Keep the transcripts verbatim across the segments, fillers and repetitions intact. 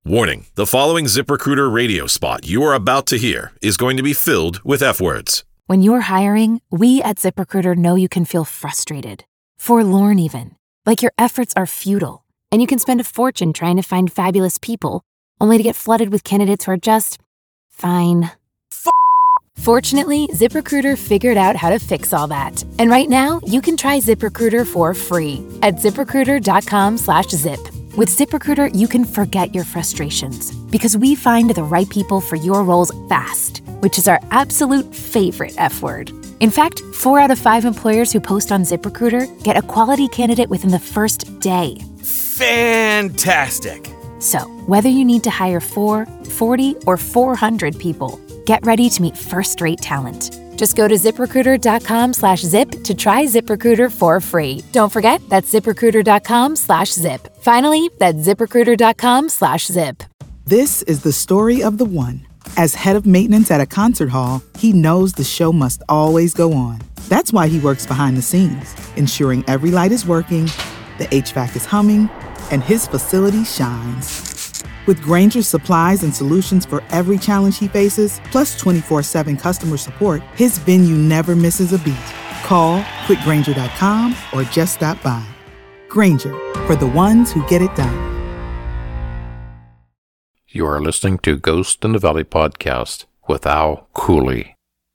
Warning, the following ZipRecruiter radio spot you are about to hear is going to be filled with F-words. When you're hiring, we at ZipRecruiter know you can feel frustrated, forlorn even, like your efforts are futile, and you can spend a fortune trying to find fabulous people, only to get flooded with candidates who are just fine. F- Fortunately, ZipRecruiter figured out how to fix all that. And right now, you can try ZipRecruiter for free at ZipRecruiter.com slash zip. With ZipRecruiter, you can forget your frustrations because we find the right people for your roles fast, which is our absolute favorite F word. In fact, four out of five employers who post on ZipRecruiter get a quality candidate within the first day. Fantastic! So, whether you need to hire four, forty, or four hundred people, get ready to meet first-rate talent. Just go to ZipRecruiter.com slash zip to try ZipRecruiter for free. Don't forget, that's ZipRecruiter.com slash zip. Finally, that's ZipRecruiter.com slash zip. This is the story of the one. As head of maintenance at a concert hall, he knows the show must always go on. That's why he works behind the scenes, ensuring every light is working, the H V A C is humming, and his facility shines. With Grainger's supplies and solutions for every challenge he faces, plus twenty-four seven customer support, his venue never misses a beat. Call quick grainger dot com or just stop by. Grainger, for the ones who get it done. You are listening to Ghost in the Valley podcast with Al Cooley.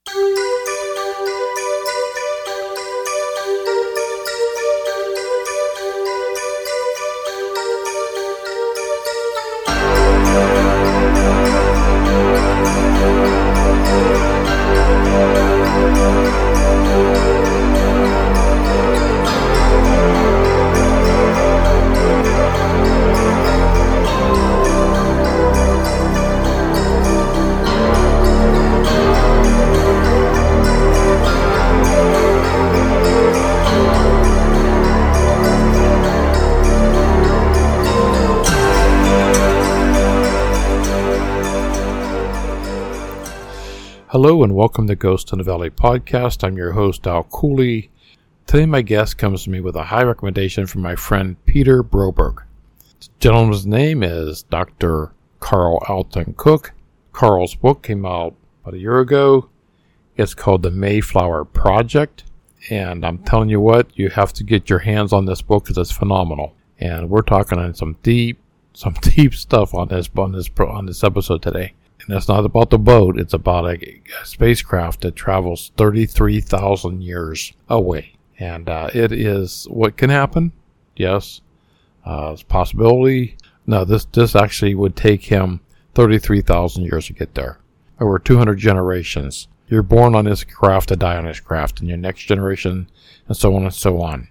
Hello and welcome to Ghost in the Valley podcast. I'm your host, Al Cooley. Today my guest comes to me with a high recommendation from my friend Peter Broberg. The gentleman's name is Doctor Carl Alton Cook. Carl's book came out about a year ago. It's called The Mayflower Project. And I'm telling you what, you have to get your hands on this book because it's phenomenal. And we're talking on some deep, some deep stuff on this, on this, on this episode today. And it's not about the boat, it's about a, a spacecraft that travels thirty-three thousand years away. And uh, it is what can happen. Yes. Uh, it's a possibility. No, this, this actually would take him thirty-three thousand years to get there. Over two hundred generations. You're born on this craft to die on this craft, and your next generation, and so on and so on.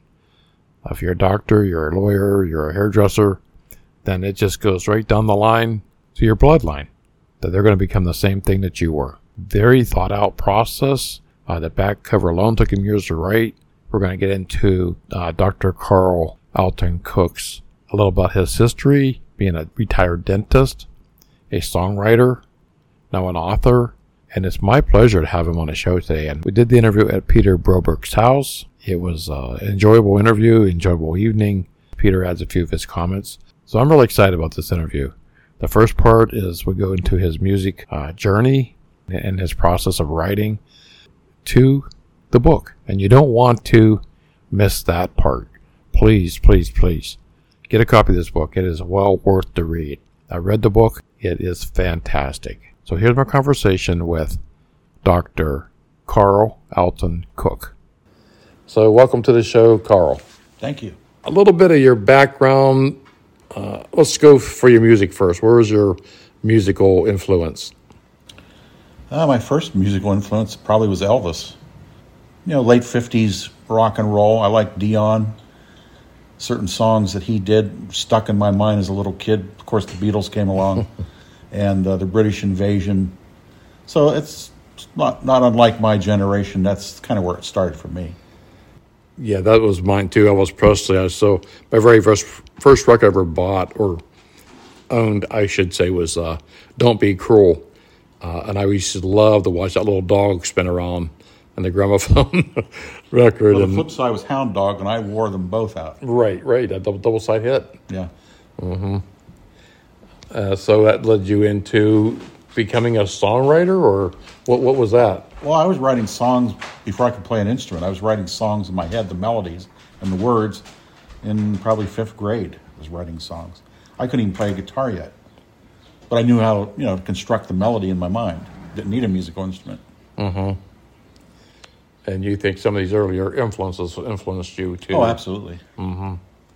If you're a doctor, you're a lawyer, you're a hairdresser, then it just goes right down the line to your bloodline. That they're going to become the same thing that you were. Very thought out process. Uh, the back cover alone took him years to write. We're going to get into uh, Doctor Carl Alton Cook's, a little about his history, being a retired dentist, a songwriter, now an author, and it's my pleasure to have him on the show today. And we did the interview at Peter Broberg's house. It was uh, an enjoyable interview, enjoyable evening. Peter adds a few of his comments. So I'm really excited about this interview. The first part is we go into his music uh, journey and his process of writing to the book. And you don't want to miss that part. Please, please, please get a copy of this book. It is well worth the read. I read the book. It is fantastic. So here's my conversation with Doctor Carl Alton Cook. So welcome to the show, Carl. Thank you. A little bit of your background. Uh, let's go for your music first. Where was your musical influence? Uh, my first musical influence probably was Elvis. You know, late fifties rock and roll. I liked Dion. Certain songs that he did stuck in my mind as a little kid. Of course, the Beatles came along and uh, the British invasion. So it's not, not unlike my generation. That's kind of where it started for me. Yeah, that was mine too. Elvis Presley. So my very first first record I ever bought or owned, I should say, was uh, "Don't Be Cruel," uh, and I used to love to watch that little dog spin around in the gramophone record. Well, the and, flip side was Hound Dog, and I wore them both out. Right, right, that double, double side hit. Yeah. Mm-hmm. Uh, so that led you into becoming a songwriter, or what? What was that? Well, I was writing songs before I could play an instrument. I was writing songs in my head, the melodies and the words, in probably fifth grade. I was writing songs. I couldn't even play a guitar yet, but I knew how to, you know, construct the melody in my mind. Didn't need a musical instrument. Mm-hmm. And you think some of these earlier influences influenced you too? Oh, absolutely. Mm-hmm.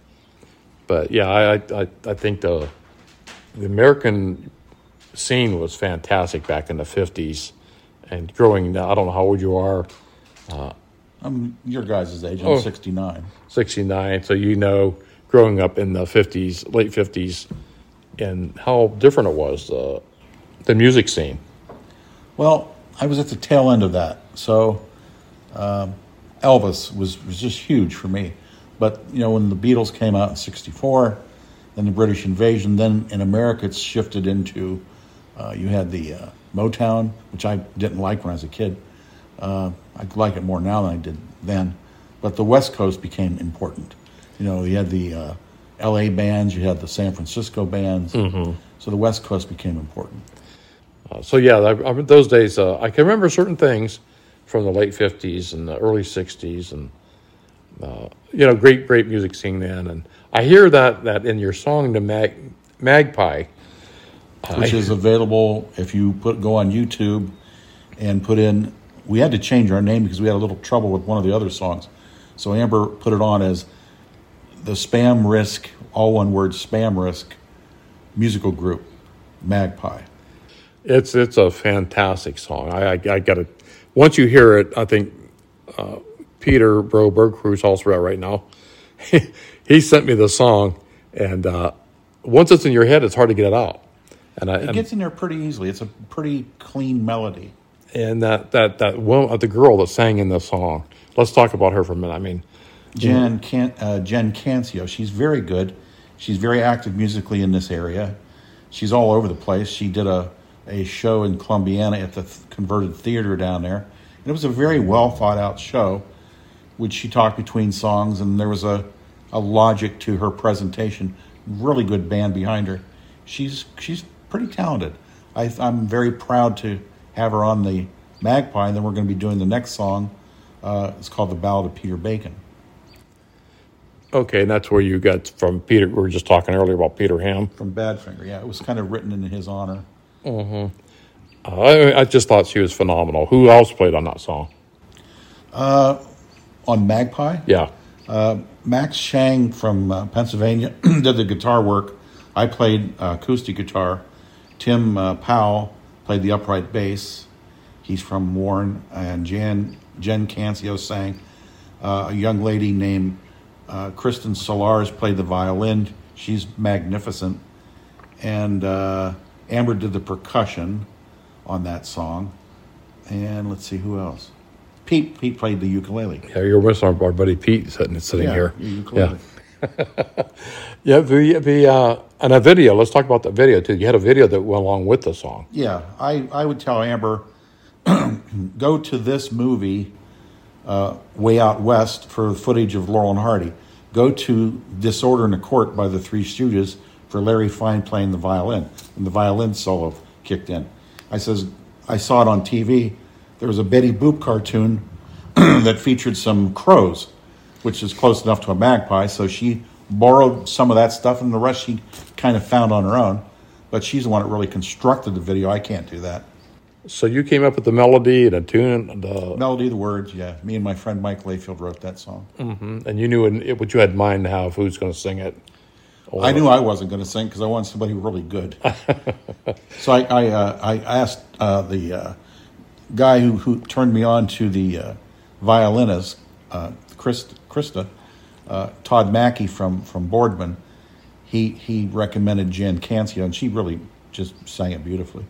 But yeah, I, I I think the the American scene was fantastic back in the fifties. And growing, I don't know how old you are. Uh, I'm your guys' age. I'm oh, sixty-nine. sixty-nine. So you know, growing up in the fifties, late fifties, and how different it was, uh, the music scene. Well, I was at the tail end of that. So um, Elvis was, was just huge for me. But, you know, when the Beatles came out in sixty-four, then the British invasion, then in America it's shifted into, uh, you had the uh, Motown, which I didn't like when I was a kid. Uh, I like it more now than I did then. But the West Coast became important. You know, you had the uh, L A bands, you had the San Francisco bands. Mm-hmm. So the West Coast became important. Uh, so yeah, I, I, those days, uh, I can remember certain things from the late fifties and the early sixties, and uh, you know, great, great music scene then. And I hear that that in your song, the Mag, Magpie, which I, is available if you put go on YouTube and put in. We had to change our name because we had a little trouble with one of the other songs, so Amber put it on as the Spam Risk, all one word, Spam Risk musical group, Magpie. It's it's a fantastic song. I I, I got to once you hear it, I think uh, Peter Broberg, who's also out right now, he, he sent me the song, and uh, once it's in your head, it's hard to get it out. And I, it and, gets in there pretty easily. It's a pretty clean melody. And that that that woman, the girl that sang in the song. Let's talk about her for a minute. I mean, Jen Can, uh, Jen Cancio. She's very good. She's very active musically in this area. She's all over the place. She did a a show in Columbiana at the th- converted theater down there, and it was a very well thought out show, which she talked between songs, and there was a a logic to her presentation. Really good band behind her. She's she's pretty talented. I, I'm very proud to have her on the Magpie, and then we're going to be doing the next song. Uh, it's called The Ballad of Peter Bacon. Okay, and that's where you got from Peter. We were just talking earlier about Peter Ham. From Badfinger, yeah. It was kind of written in his honor. Mm-hmm. Uh, I, I just thought she was phenomenal. Who else played on that song? Uh, on Magpie? Yeah. Uh, Max Shang from uh, Pennsylvania did the guitar work. I played uh, acoustic guitar. Tim uh, Powell played the upright bass. He's from Warren. And Jan, Jen Cancio sang. Uh, a young lady named uh, Kristen Solars played the violin. She's magnificent. And uh, Amber did the percussion on that song. And let's see, who else? Pete Pete played the ukulele. Yeah, you're with our, our buddy Pete sitting, sitting yeah, here. Ukulele. Yeah. yeah, the, the, uh, and a video, let's talk about the video too. You had a video that went along with the song. Yeah, I, I would tell Amber, go to this movie, uh, Way Out West, for footage of Laurel and Hardy. Go to Disorder in the Court by the Three Stooges for Larry Fine playing the violin. And the violin solo kicked in. I says, I saw it on T V. There was a Betty Boop cartoon that featured some crows, which is close enough to a magpie. So she borrowed some of that stuff, and the rest she kind of found on her own. But she's the one that really constructed the video. I can't do that. So you came up with the melody and a tune? And the melody, the words, yeah. Me and my friend Mike Layfield wrote that song. Mm-hmm. And you knew in, what you had in mind how, who's going to sing it? Or... I knew I wasn't going to sing because I wanted somebody really good. So I I, uh, I asked uh, the uh, guy who, who turned me on to the uh, violinist, uh, Christ, Krista, uh, Todd Mackey from, from Boardman. He he recommended Jen Cancio, and she really just sang it beautifully.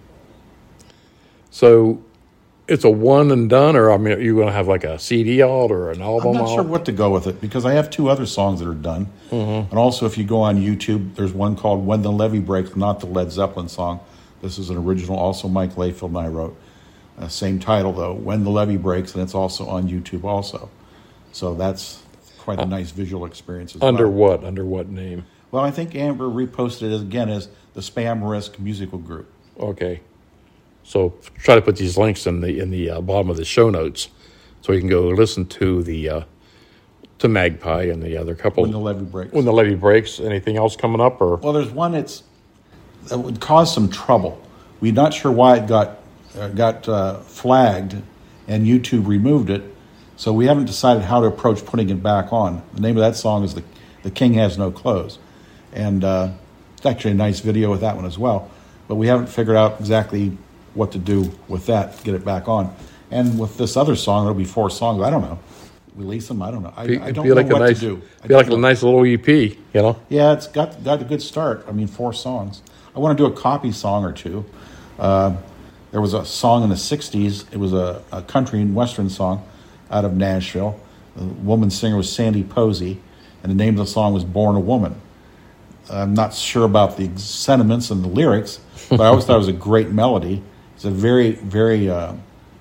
So it's a one and done, or I mean, are you going to have like a C D out or an album out? I'm not out? sure what to go with it because I have two other songs that are done. Mm-hmm. And also, if you go on YouTube, there's one called When the Levee Breaks, not the Led Zeppelin song. This is an original, also Mike Layfield and I wrote. Uh, same title, though, When the Levee Breaks, and it's also on YouTube also. So that's quite a nice visual experience as Under well. what? Under what name? Well, I think Amber reposted it again as the Spam Risk Musical Group. Okay. So try to put these links in the in the uh, bottom of the show notes, so you can go listen to the uh, to Magpie and the other couple. When the Levee Breaks. When the Levee Breaks. Anything else coming up? Or well, there's one that's that would cause some trouble. We're not sure why it got uh, got uh, flagged, and YouTube removed it. So we haven't decided how to approach putting it back on. The name of that song is "The The King Has No Clothes," and uh, it's actually a nice video with that one as well. But we haven't figured out exactly what to do with that to get it back on. And with this other song, there'll be four songs. I don't know. Release them? I don't know. I, be, I don't be know like what a nice, to do. I Be like know. a nice little E P, you know? Yeah, it's got got a good start. I mean, four songs. I want to do a copy song or two. Uh, there was a song in the sixties. It was a, a country and western song out of Nashville. The woman singer was Sandy Posey, and the name of the song was Born a Woman. I'm not sure about the sentiments and the lyrics, but I always thought it was a great melody. It's a very, very, uh,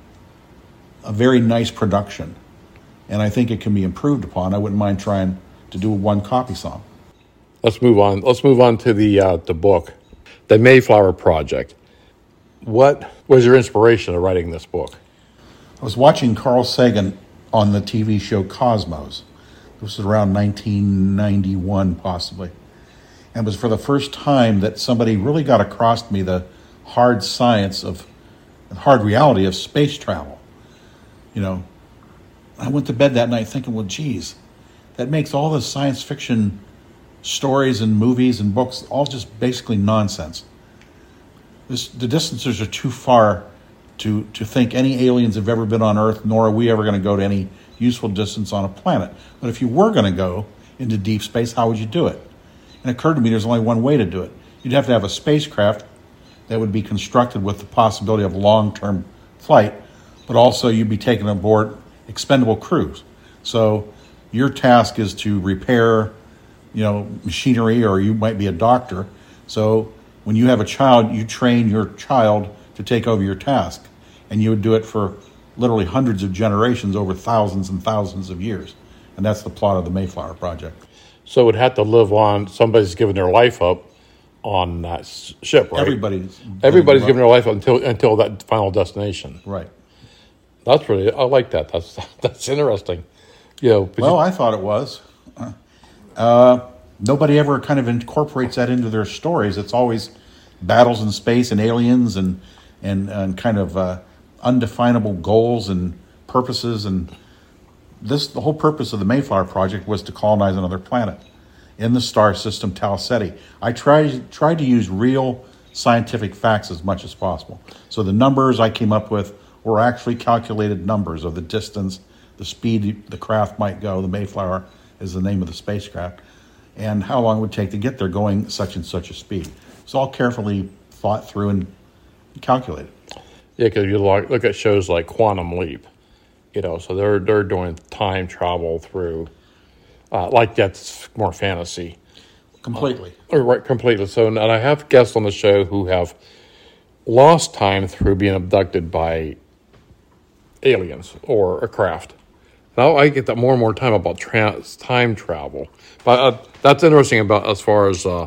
a very nice production, and I think it can be improved upon. I wouldn't mind trying to do one copy song. Let's move on. Let's move on to the uh, the book, The Mayflower Project. What was your inspiration of writing this book? I was watching Carl Sagan on the T V show Cosmos. This was around nineteen ninety-one, possibly. And it was for the first time that somebody really got across to me the hard science of, the hard reality of space travel. You know, I went to bed that night thinking, well, geez, that makes all the science fiction stories and movies and books all just basically nonsense. This, the distances are too far to, to think any aliens have ever been on Earth, nor are we ever going to go to any useful distance on a planet. But if you were going to go into deep space, how would you do it? And it occurred to me there's only one way to do it. You'd have to have a spacecraft that would be constructed with the possibility of long-term flight, but also you'd be taking aboard expendable crews. So your task is to repair, you know, machinery, or you might be a doctor. So when you have a child, you train your child to take over your task, and you would do it for literally hundreds of generations over thousands and thousands of years. And that's the plot of the Mayflower Project. So it would have to live on, somebody's giving their life up on that ship, right? Everybody's Everybody's giving their life up until until that final destination. Right. That's really, I like that. That's that's interesting. You know, well, I thought it was. Uh, nobody ever kind of incorporates that into their stories. It's always battles in space and aliens and and, and kind of uh, undefinable goals and purposes. And this, the whole purpose of the Mayflower Project was to colonize another planet in the star system Tau Ceti. I tried tried to use real scientific facts as much as possible. So the numbers I came up with were actually calculated numbers of the distance, the speed the craft might go. The Mayflower is the name of the spacecraft, and how long it would take to get there going such and such a speed. It's all carefully thought through and calculated. Yeah, because you look, look at shows like Quantum Leap, you know, so they're they're doing time travel through, uh, like that's more fantasy. Completely. Uh, right, completely. So, and I have guests on the show who have lost time through being abducted by aliens or a craft. Now I get that more and more time about tra- time travel. But uh, that's interesting about as far as uh,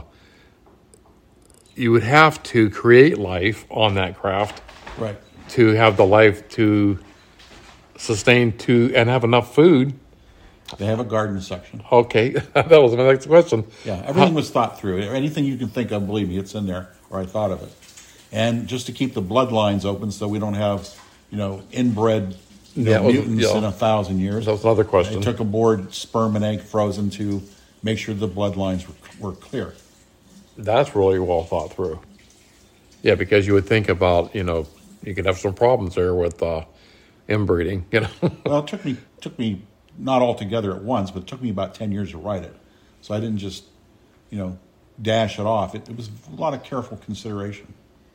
you would have to create life on that craft, Right. to have the life to sustain to and have enough food. They have a garden section. Okay, that was my next question. Yeah, everything was thought through. Anything you can think of, believe me, it's in there, or I thought of it. And just to keep the bloodlines open so we don't have, you know, inbred you know, Yeah, well, mutants yeah. in a thousand years. That's another question. They took aboard sperm and egg frozen to make sure the bloodlines were, were clear. That's really well thought through. Yeah, because you would think about, you know, you could have some problems there with uh, inbreeding, you know. Well, it took me took me not all together at once, but it took me about ten years to write it. So I didn't just, you know, dash it off. It, it was a lot of careful consideration.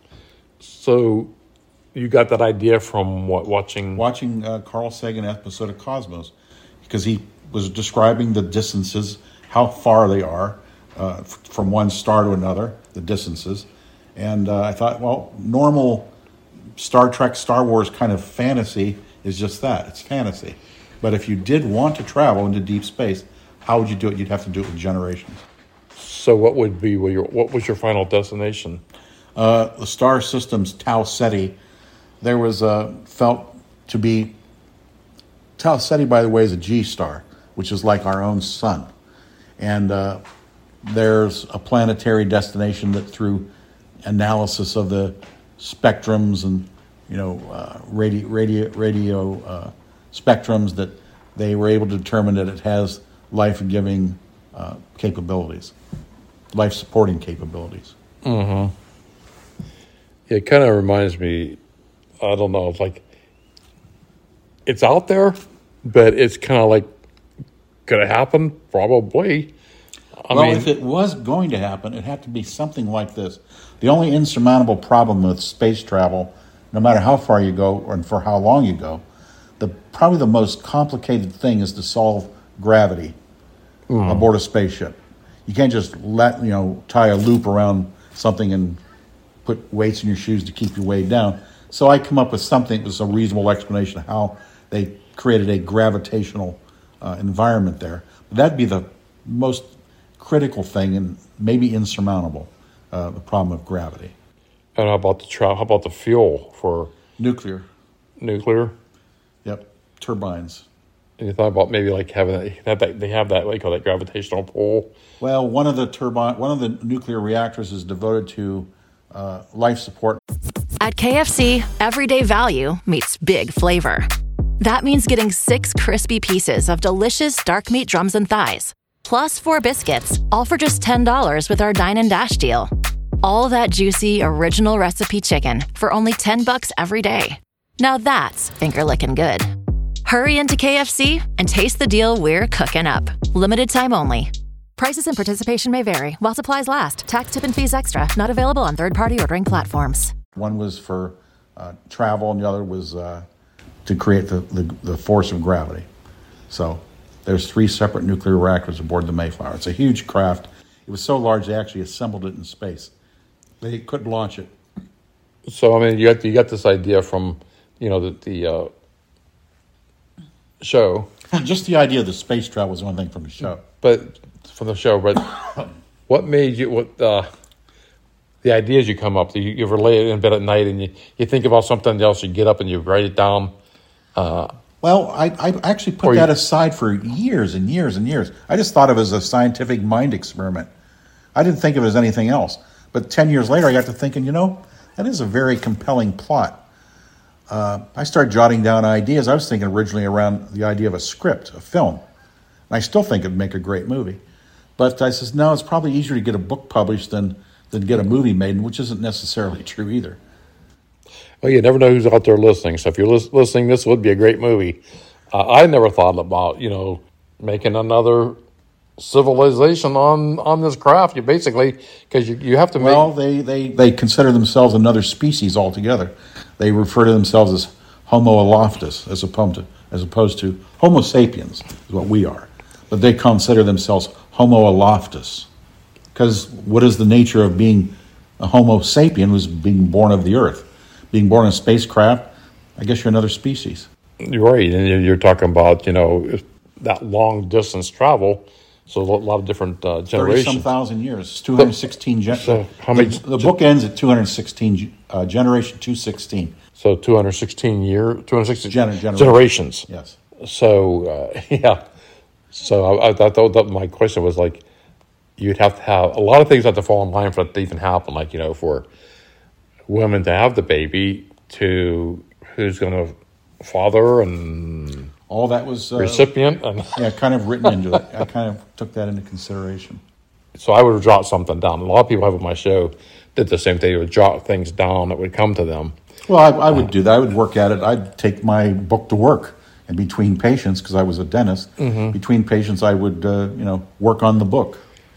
So you got that idea from what, watching? Watching uh, Carl Sagan episode of Cosmos, because he was describing the distances, how far they are uh, f- from one star to another, the distances. And uh, I thought, well, normal Star Trek, Star Wars kind of fantasy is just that. It's fantasy. But if you did want to travel into deep space, how would you do it? You'd have to do it with generations. So what would be your what was your final destination? Uh, the star system's Tau Ceti. There was uh, felt to be Tau Ceti, by the way, is a G star, which is like our own sun, and uh, there's a planetary destination that, through analysis of the spectrums and you know uh, radio radio radio uh, spectrums, that they were able to determine that it has life-giving uh, capabilities, life-supporting capabilities. Mm-hmm. It kind of reminds me, I don't know, it's like, it's out there, but it's kind of like, could it happen? Probably. I well, mean, if it was going to happen, it had to be something like this. The only insurmountable problem with space travel, no matter how far you go and for how long you go, the probably the most complicated thing is to solve gravity mm. aboard a spaceship. You can't just let, you know, tie a loop around something and put weights in your shoes to keep you weighed down. So I come up with something that was a reasonable explanation of how they created a gravitational uh, environment there. But that'd be the most critical thing and maybe insurmountable, uh, the problem of gravity. And how about the tra- how about the fuel for nuclear? Nuclear. Yep, turbines. And you thought about maybe like having that, that they have that like call that gravitational pull. Well, one of the turbine, one of the nuclear reactors is devoted to uh, life support. At K F C, everyday value meets big flavor. That means getting six crispy pieces of delicious dark meat drums and thighs, plus four biscuits, all for just ten dollars with our Dine and Dash deal. All that juicy, original recipe chicken for only ten bucks every day. Now that's finger-licking good. Hurry into K F C and taste the deal we're cooking up. Limited time only. Prices and participation may vary while supplies last. Tax, tip, and fees extra. Not available on third-party ordering platforms. One was for uh, travel, and the other was uh, to create the, the, the force of gravity. So there's three separate nuclear reactors aboard the Mayflower. It's a huge craft. It was so large they actually assembled it in space. They couldn't launch it. So I mean, you got you got this idea from you know the the uh, show. Just the idea of the space travel was one thing from the show. But from the show, but what made you what uh, the ideas you come up? You, you ever lay in bed at night and you, you think about something else, you get up and you write it down. Uh, well, I, I actually put that you, aside for years and years and years. I just thought of it as a scientific mind experiment. I didn't think of it as anything else. But ten years later, I got to thinking, you know, that is a very compelling plot. Uh, I started jotting down ideas. I was thinking originally around the idea of a script, a film. And I still think it'd make a great movie. But I says, no, it's probably easier to get a book published than, than get a movie made, which isn't necessarily true either. Well, you never know who's out there listening. So if you're lis- listening, this would be a great movie. Uh, I never thought about, you know, making another civilization on, on this craft. You basically, because you, you have to make... Well, they, they, they consider themselves another species altogether. They refer to themselves as Homo aloftus, as opposed to, as opposed to Homo sapiens, is what we are. But they consider themselves Homo aloftus. Because what is the nature of being a Homo sapien? Was being born of the earth. Being born in a spacecraft, I guess you're another species. You're right, and you're talking about, you know, that long distance travel. So a lot of different uh, generations. thirty-some thousand years. two hundred sixteen gen- so how many? The, the book ends at two hundred sixteen, uh, generation two sixteen. So two hundred sixteen year, two hundred sixteen Gen- generation. generations. Yes. So, uh, yeah. So I, I thought that my question was like, you'd have to have, a lot of things have to fall in line for it to even happen. Like, you know, for women to have the baby, to who's going to father and... All that was... Uh, recipient. And yeah, kind of written into it. I kind of took that into consideration. So I would jot something down. A lot of people have on my show did the same thing. They would jot things down that would come to them. Well, I, I would do that. I would work at it. I'd take my book to work. And between patients, because I was a dentist, mm-hmm. between patients I would, uh, you know, work on the book.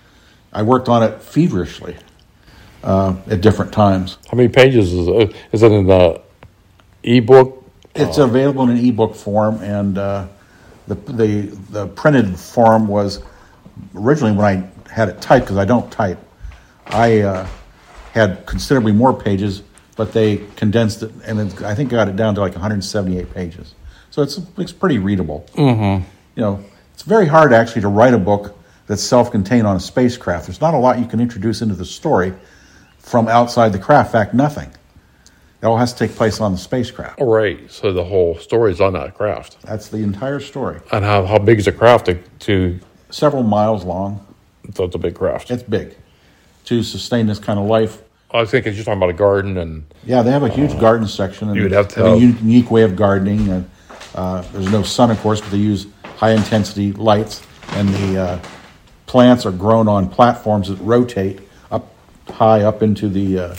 I worked on it feverishly uh, at different times. How many pages is it? Is it in the e-book? It's uh, available in an e-book form, and uh, the, the the printed form was originally when I had it typed, because I don't type. I uh, had considerably more pages, but they condensed it, and it, I think got it down to like one hundred seventy-eight pages. So it's it's pretty readable. Mm-hmm. You know, it's very hard actually to write a book that's self-contained on a spacecraft. There's not a lot you can introduce into the story from outside the craft. In fact, nothing. It all has to take place on the spacecraft. Oh, right. So the whole story is on that craft. That's the entire story. And how, how big is the craft to, to... Several miles long. So it's a big craft. It's big. To sustain this kind of life. I was thinking you're talking about a garden and... Yeah, they have a huge uh, garden section. And you would have to have have... a unique way of gardening. And, uh, there's no sun, of course, but they use high-intensity lights. And the uh, plants are grown on platforms that rotate up high up into the... Uh,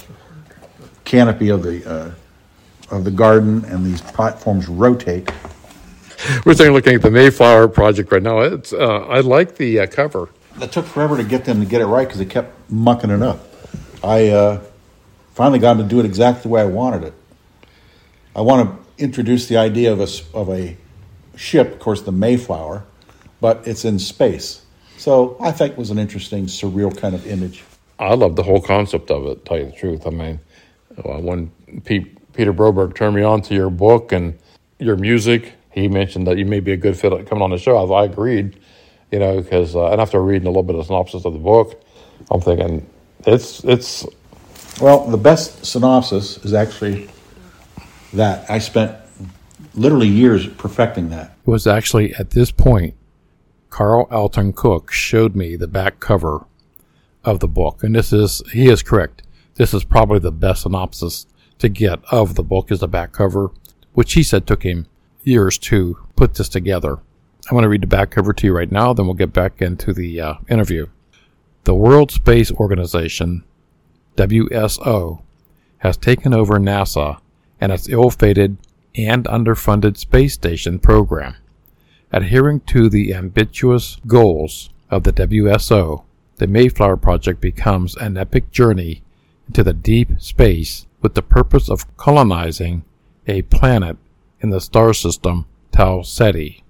canopy of the uh, of the garden, and these platforms rotate. We're saying looking at the Mayflower project right now. It's uh, I like the uh, cover. It took forever to get them to get it right because they kept mucking it up. I uh, finally got them to do it exactly the way I wanted it. I want to introduce the idea of a of a ship, of course, the Mayflower, but it's in space. So I think it was an interesting, surreal kind of image. I love the whole concept of it. To tell you the truth, I mean. Uh, when Pete, Peter Broberg turned me on to your book and your music, he mentioned that you may be a good fit at coming on the show. I, I agreed, you know, because uh, and after reading a little bit of the synopsis of the book, I'm thinking it's it's. Well, the best synopsis is actually that. I spent literally years perfecting that. It was actually at this point, Carl Alton Cook showed me the back cover of the book, and this is he is correct. This is probably the best synopsis to get of the book is the back cover, which he said took him years to put this together. I'm going to read the back cover to you right now, then we'll get back into the uh, interview. The World Space Organization, W S O, has taken over NASA and its ill-fated and underfunded space station program. Adhering to the ambitious goals of the W S O, the Mayflower Project becomes an epic journey into the deep space with the purpose of colonizing a planet in the star system Tau Ceti.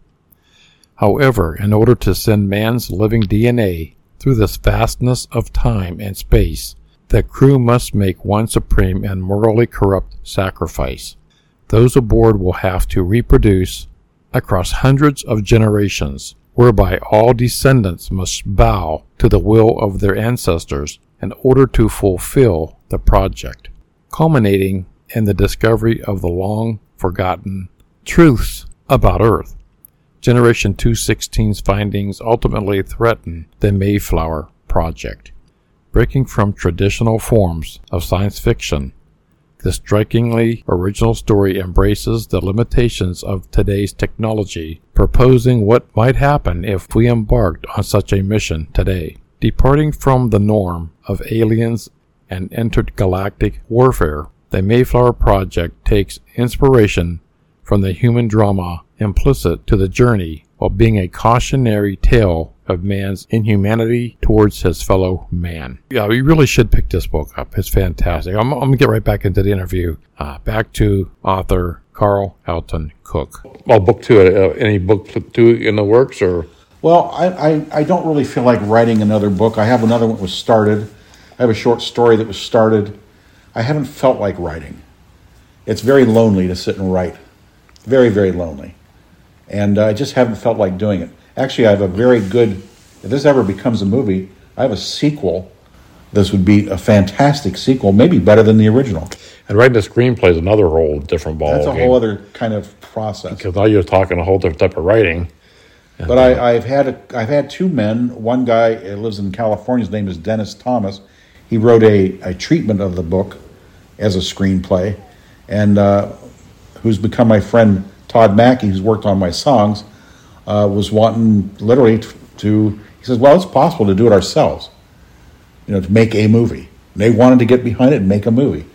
However, in order to send man's living D N A through this vastness of time and space, the crew must make one supreme and morally corrupt sacrifice. Those aboard will have to reproduce across hundreds of generations, whereby all descendants must bow to the will of their ancestors in order to fulfill the project, culminating in the discovery of the long-forgotten truths about Earth. Generation two sixteen's findings ultimately threaten the Mayflower Project. Breaking from traditional forms of science fiction, this strikingly original story embraces the limitations of today's technology, proposing what might happen if we embarked on such a mission today. Departing from the norm of aliens and intergalactic warfare, the Mayflower Project takes inspiration from the human drama implicit to the journey while being a cautionary tale of man's inhumanity towards his fellow man. Yeah, we really should pick this book up. It's fantastic. I'm, I'm going to get right back into the interview. Uh, back to author Carl Alton Cook. Well, book two, uh, any book two in the works or... Well, I, I, I don't really feel like writing another book. I have another one that was started. I have a short story that was started. I haven't felt like writing. It's very lonely to sit and write. Very, very lonely. And uh, I just haven't felt like doing it. Actually, I have a very good, if this ever becomes a movie, I have a sequel. This would be a fantastic sequel, maybe better than the original. And writing a screenplay is another whole different ball That's a game. whole other kind of process. Because now you're talking a whole different type of writing. But I, I've had a, I've had two men. One guy lives in California. His name is Dennis Thomas. He wrote a, a treatment of the book as a screenplay, and uh, who's become my friend Todd Mackey, who's worked on my songs, uh, was wanting literally to, to. He says, "Well, it's possible to do it ourselves. You know, to make a movie." And they wanted to get behind it and make a movie.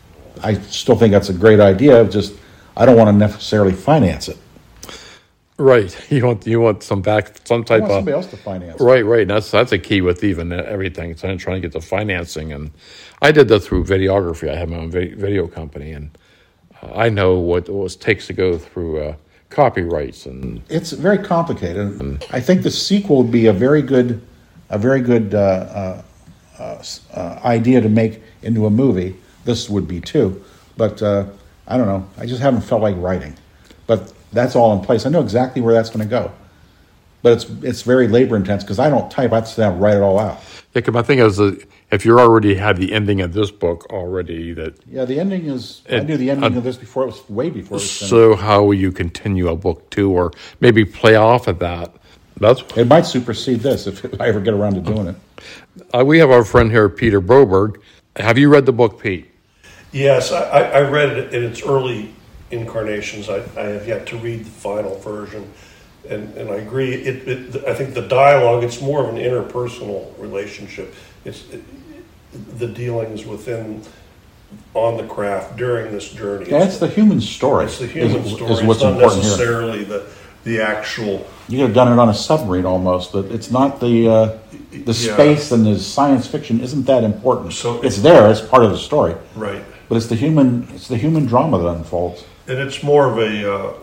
I still think that's a great idea. Just I don't want to necessarily finance it. Right, you want you want some back some type I want of somebody else to finance. Right, right. That's that's a key with even everything. So I'm trying to get the financing, and I did that through videography. I have my own video company, and uh, I know what it takes to go through uh, copyrights and. It's very complicated. And I think the sequel would be a very good, a very good uh, uh, uh, uh, idea to make into a movie. This would be too, but uh, I don't know. I just haven't felt like writing, but. That's all in place. I know exactly where that's going to go. but it's it's very labor intense because I don't type. I have to sit down and write it all out. Yeah, because my thing is, uh, if you already had the ending of this book already, that Yeah, the ending is. I It- knew the ending uh, of this before it was way before it was finished. so how will you continue a book two, or maybe play off of that? That's It might supersede this if I ever get around to doing it. uh, we have our friend here, Peter Broberg. Have you read the book, Pete? Yes, I, I I read it in its early incarnations. I, I have yet to read the final version, and, and I agree. It, it I think the dialogue, it's more of an interpersonal relationship. It's it, the dealings within on the craft during this journey. Yeah, it's the human story. It's the human is, story. Is what's it's not important here. necessarily the the actual. You could have done it on a submarine almost, but it's not the uh, the Yeah. space and the science fiction isn't that important. So it's there as part of the story, Right. but it's the human it's the human drama that unfolds. And it's more of a uh,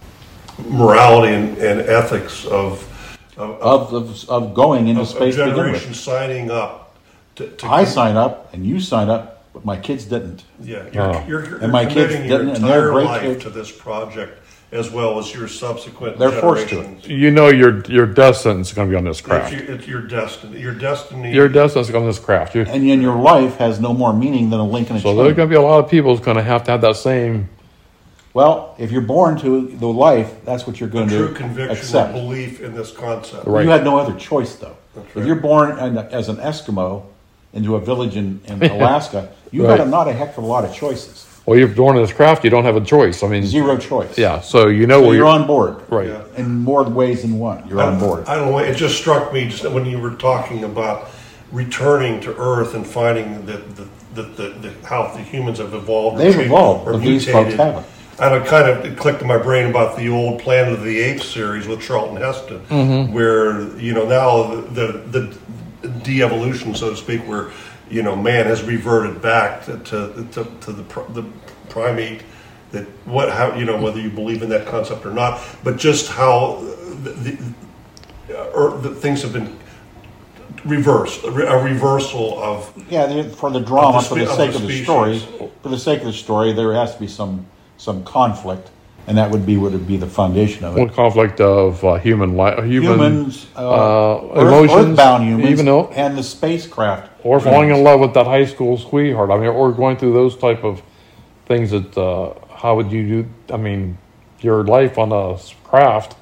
morality and, and ethics of of, Of of, of going into of, space of to begin generation with. signing up. To, to I sign up and you sign up, but my kids didn't. Yeah, you're, Oh. you're, you're And my kids committing your didn't, and they're entire great life kids. to this project, as well as your subsequent They're forced to. generations. You know your your destiny's going to be on this It's craft. your, it's your destiny. Your destiny. Your destiny's on this craft. You, And in your life has no more meaning than a link in a so chain. there's going to be a lot of people who's going to have to have that same. Well, if you're born to the life, that's what you're a going true to conviction accept. and belief in this concept. Right. You had no other choice, though. That's If right. you're born in, as an Eskimo into a village in, in Alaska, you've Right. got a, not a heck of a lot of choices. Well, you're born in this craft. You don't have a choice. I mean, Zero choice. Yeah. So you know So where you're on board. Right. Yeah. In more ways than one, you're I, on board. I don't know. It just struck me just when you were talking about returning to Earth and finding that the, the, the, the how the humans have evolved. or They've changed evolved, or but these mutated. folks haven't. And it kind of it clicked in my brain about the old Planet of the Apes series with Charlton Heston, Mm-hmm. where you know now the, the the de-evolution, so to speak, where you know man has reverted back to to, to, to the pr- the primate. That what how you know whether you believe in that concept or not, but just how the, the, uh, or the things have been reversed, a, re- a reversal of Yeah, they- for the drama, Of the for the spe- of sake the of the species. story, for the sake of the story, there has to be some some conflict, and that would be what would be the foundation of it. one conflict of uh, human life, human humans, uh, uh, earth, emotions, earthbound humans, even though, and the spacecraft, or falling in humans. love with that high school sweetheart. I mean, or going through those type of things. That uh, how would you do? I mean, your life on a craft.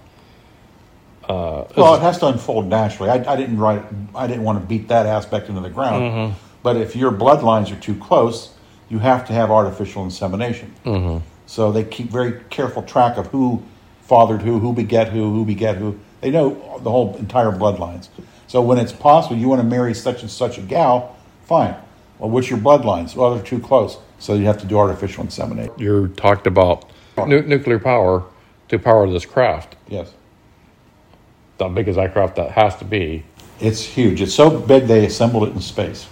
Uh, Well, is- it has to unfold naturally. I, I didn't write. I didn't want to beat that aspect into the ground. Mm-hmm. But if your bloodlines are too close, you have to have artificial insemination. Mm-hmm. So they keep very careful track of who fathered who, who beget who, who beget who. They know the whole entire bloodlines. So when it's possible, you want to marry such and such a gal, fine. Well, what's your bloodlines? Well, they're too close. So you have to do artificial insemination. you talked about nu- nuclear power to power this craft. Yes. How big is that craft? That has to be. It's huge. It's so big they assembled it in space.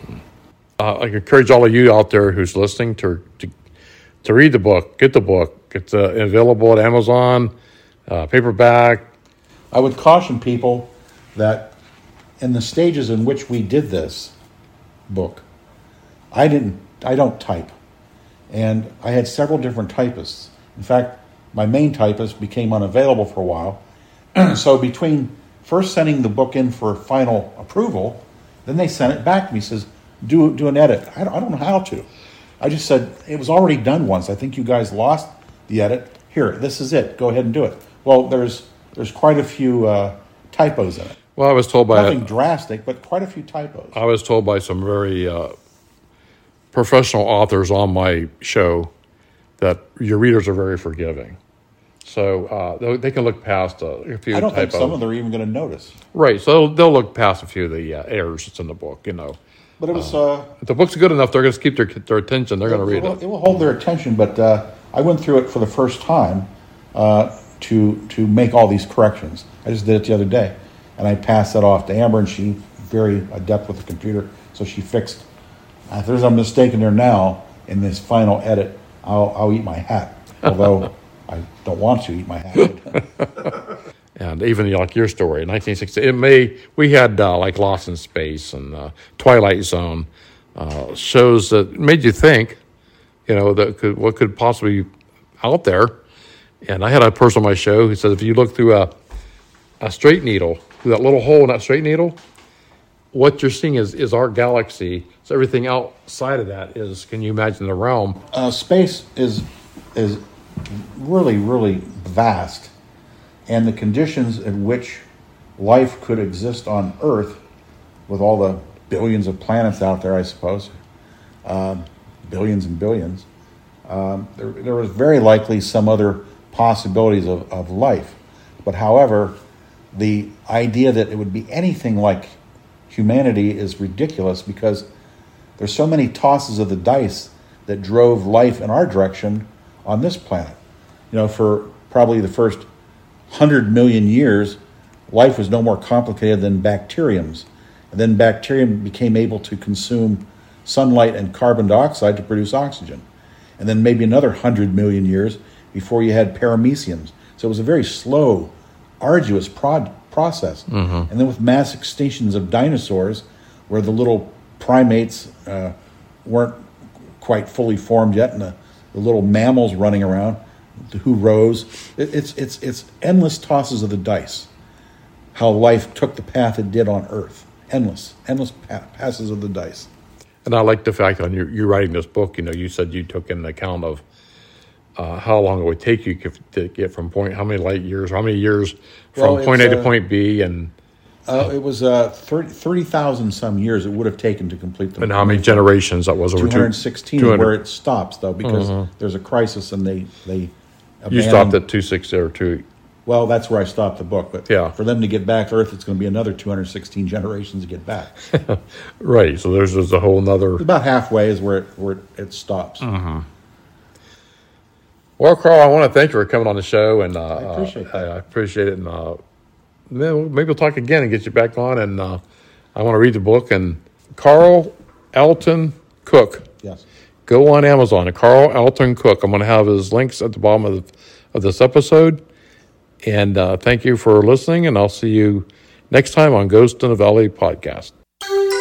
Uh, I encourage all of you out there who's listening to to, to read the book. Get the book. It's uh, available at Amazon, uh, paperback. I would caution people that in the stages in which we did this book, I didn't, I don't type. And I had several different typists. In fact, my main typist became unavailable for a while. So between first sending the book in for final approval, then they sent it back to me, says, do, do an edit. I don't, I don't know how to. I just said, it was already done once. I think you guys lost the edit. Here, this is it. Go ahead and do it. Well, there's there's quite a few uh, typos in it. Well, I was told by Nothing drastic, but quite a few typos. I was told by some very uh, professional authors on my show that your readers are very forgiving. So uh, they- they can look past a, a few I don't think typos. some of them are even going to notice. Right, so they'll, they'll look past a few of the uh, errors that's in the book, you know. But it was... Uh, If the book's good enough, they're going to keep their, their attention. They're going to read will, it. It will hold their attention, but uh, I went through it for the first time uh, to to make all these corrections. I just did it the other day, and I passed that off to Amber, and she's very adept with the computer, so she fixed. If there's a mistake in there now in this final edit, I'll, I'll eat my hat. Although I don't want to eat my hat. And even you know, like your story, nineteen sixty, it may we had uh, like Lost in Space and uh, Twilight Zone uh, shows that made you think, you know, that could what could possibly be out there. And I had a person on my show who said if you look through a a straight needle, through that little hole in that straight needle, what you're seeing is, is our galaxy. So everything outside of that is, can you imagine the realm? Uh, space is is really, really vast. And the conditions in which life could exist on Earth, with all the billions of planets out there, I suppose, um, billions and billions, um, there, there was very likely some other possibilities of, of life. But however, the idea that it would be anything like humanity is ridiculous, because there's so many tosses of the dice that drove life in our direction on this planet. You know, for probably the first hundred million years, life was no more complicated than bacteriums. And then bacterium became able to consume sunlight and carbon dioxide to produce oxygen. And then maybe another hundred million years before you had parameciums. So it was a very slow, arduous prod, process. Mm-hmm. And then with mass extinctions of dinosaurs, where the little primates uh, weren't quite fully formed yet, and the, the little mammals running around who rose, it, it's it's it's endless tosses of the dice. How life took the path it did on Earth, endless, endless pa- passes of the dice. And I like the fact that you you writing this book, you know, you said you took into account of uh, how long it would take you to get from point, how many light years, or how many years from well, point A uh, to point B, and uh, it was uh, thirty thousand some years it would have taken to complete the. And how many generations that was over? two hundred sixteen, two hundred where it stops though, because mm-hmm. there's a crisis and they they. You stopped at two sixty or two. Well, that's where I stopped the book. But yeah. for them to get back to Earth, it's going to be another two hundred sixteen generations to get back. Right. So there's just a whole nother. About halfway is where it, where it, it stops. Mm-hmm. Well, Carl, I want to thank you for coming on the show, and uh, I appreciate uh, that. I appreciate it, and uh, maybe we'll talk again and get you back on. And uh, I want to read the book. And Carl Alton Cook. Yes. Go on Amazon. Carl Alton Cook. I'm going to have his links at the bottom of, the, of this episode. And uh, thank you for listening, and I'll see you next time on Ghost in the Valley podcast.